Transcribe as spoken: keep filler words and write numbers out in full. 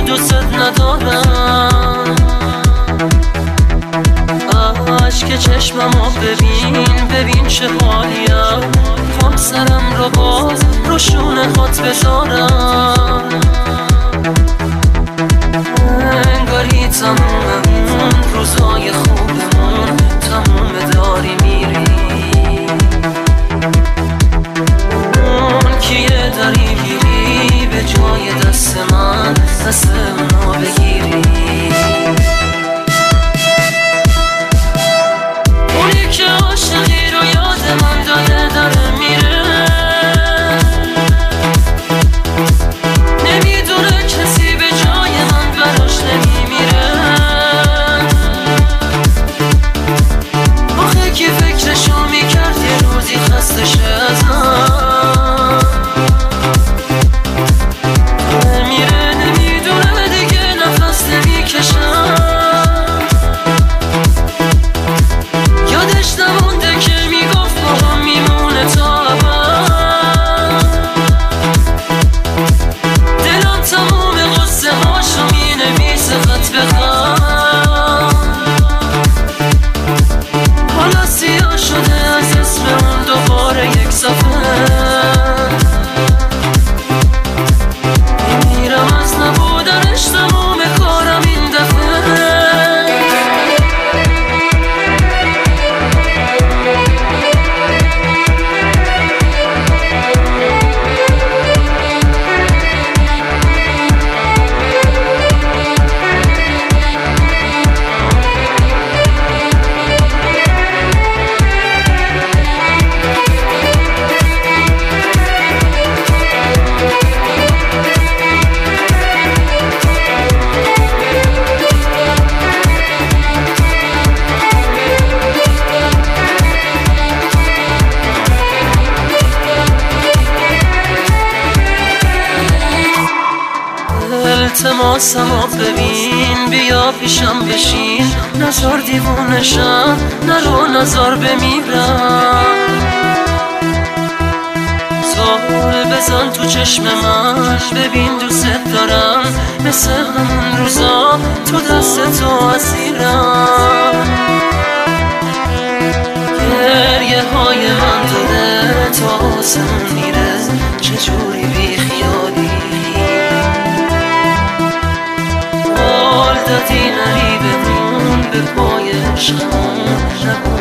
دوست ندارم. عشق چشممو ببین ببین چه حالیم، خوام سرم رو باز رو شونه هات بذارم. انگاری تموممون روزهای خوبمون تموم داری میری. اون کیه داری میری به جای دست من دست اونو بگیری. اونی که عاشقی رو یاد من داده داره میره، نمیدونه کسی به جای من براش نمیمیره. آخه کی فکرشو میکرد یه روزی خسته شه ازم. نمیره نمیدونه دیگه نفس نمیکشم. یادش نمونده که میگفت با هم میمونه تا ابد. دلم تموم قصه هاشو مینویسه خط به خط. حالا سیاه شده از اسم اون دوباره یک صفحه. میمیرم از نبودنش تموم کارم این دفعه. التماسمو ببین بیا پیشم بشین، نزار دیوونشم نرو نزار بمیرم. زار بزن تو چشم من ببین دوست دارم، مثل همون روزا تو دست تو اسیرم. گریه های من داده تا آسمون میره، چجوری بی خیالی دادی نری بمون به پای عشقمون.